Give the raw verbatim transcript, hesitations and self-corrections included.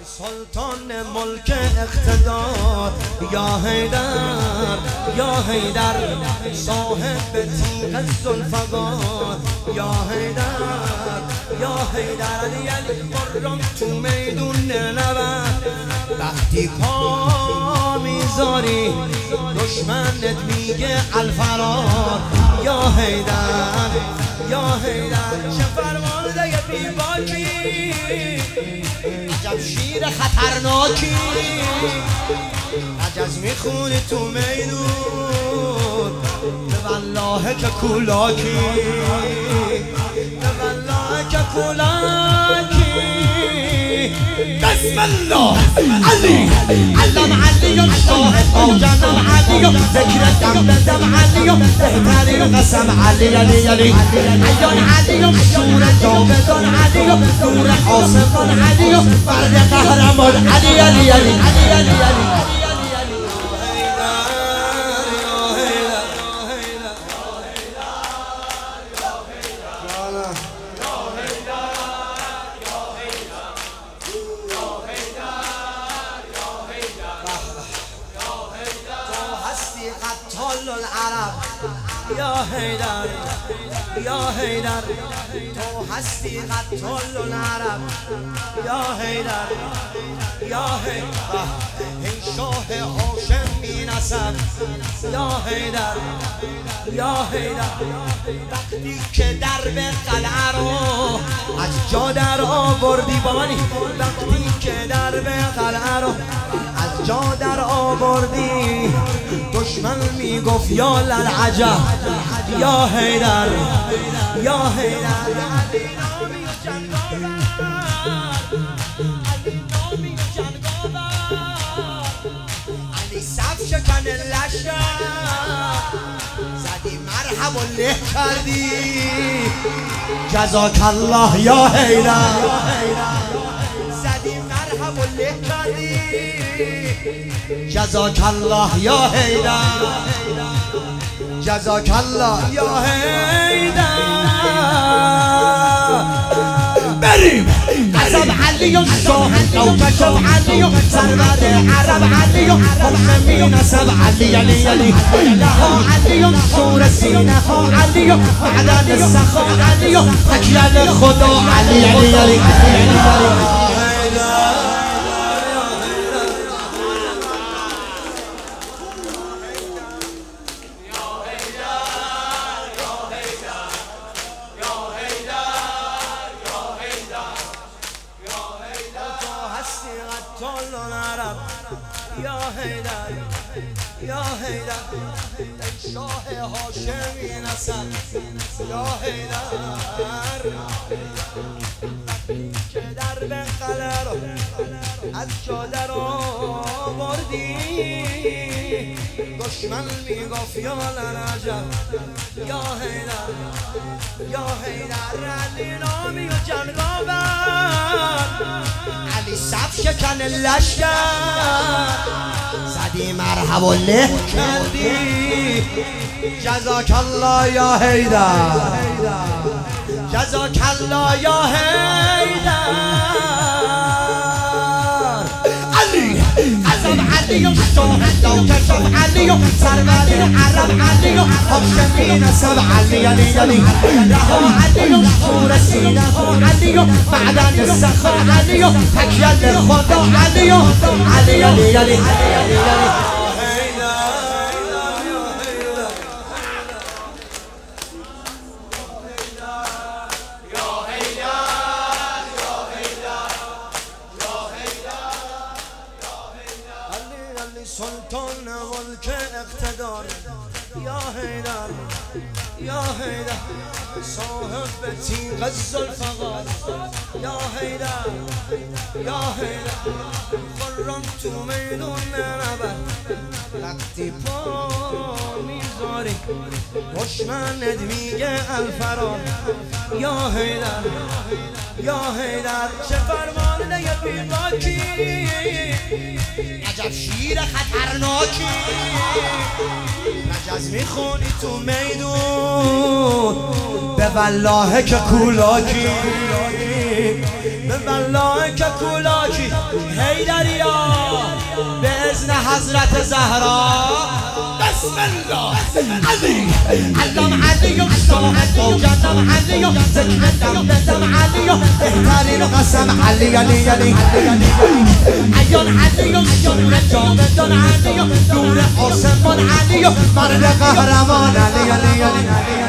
سلطان ملک اقتدار یا حیدر یا حیدر صاحب تیغ ذوالفقار یا حیدر یا حیدر علی علی قرم تو میدون نبرد وقتی پا میذاری دشمنت میگه الفرار یا حیدر یا حیدر چه فرمانده بی باکی عجب شیر خطرناکی عجز میخونی تو میدون به والله که کولاکی به والله که کولاکی بسم الله علی علم علی و شاهد او جنم علی و ذکر دم دم علی و بهتری و قسم علی علی علی عیان علی و شور جاودان علی و نور آسمان علی و فرد قهرمان علی علی علی علی علی علی العرب یا حیدر یا حیدر تو هستی قتال العرب یا حیدر یا حیدر ای شاه هاشمی نسب یا حیدر یا حیدر وقتی که درب قلعه رو از جا در آوردی با منی وقتی که درب قلعه رو از جا در آوردی دشمن میگفت یا للعجب یا حیدر یا حیدر علی صف شکن لشکر زدی مرحب و له کردی جزاک الله یا حیدر زدی مرحب و له کردی جزاک الله یا حیدر جزاک الله یا حیدر بریم عصب علی و شاهد او کشف علی و سرور عرب علی و هاشمی و نسب علی علی علی ها علی و شور سینه ها علی و معدن سخا علی و تکیل خدا علی علی علی علی یا حیدر یا حیدر ای شاه هاشمی نسب یا حیدر که در به قلعه رو از جا در آوردی دشمن میگفت یا للعجب یا حیدر یا حیدر علی نامی و جنگاور علی صف شکن لشکر زدی مرحب و له کردی جزاک الله یا حیدر جزاک الله یا حیدر علی عزم علی و شاهد و کشف علی و سرور عرب علی و هاشمی نسب علی علی علی ها علی و شور سینه ها علی و معدن سخا علی و تکیل خدا علی و علی علی علی علی سلطان ملک اقتدار یا حیدر یا حیدر صاحب تیغ ذوالفقار یا حیدر یا حیدر خرم تو میدون نبرد وقتی پا میذاری دشمنت میگه الفرار یا حیدر یا حیدر چه فرمانده بی باکی عجب شیر خطرناکی عجز میخونی تو میدون به والله که کولاکی به والله که کولاکی حضرت زهرا بسم الله علي علم علي شاهد وجدم علي زكدم بدم علي احتارين قسم علي علي علي عيون علي شور جامدون علي نور آسمان علي مرد قهرمان علي علي علي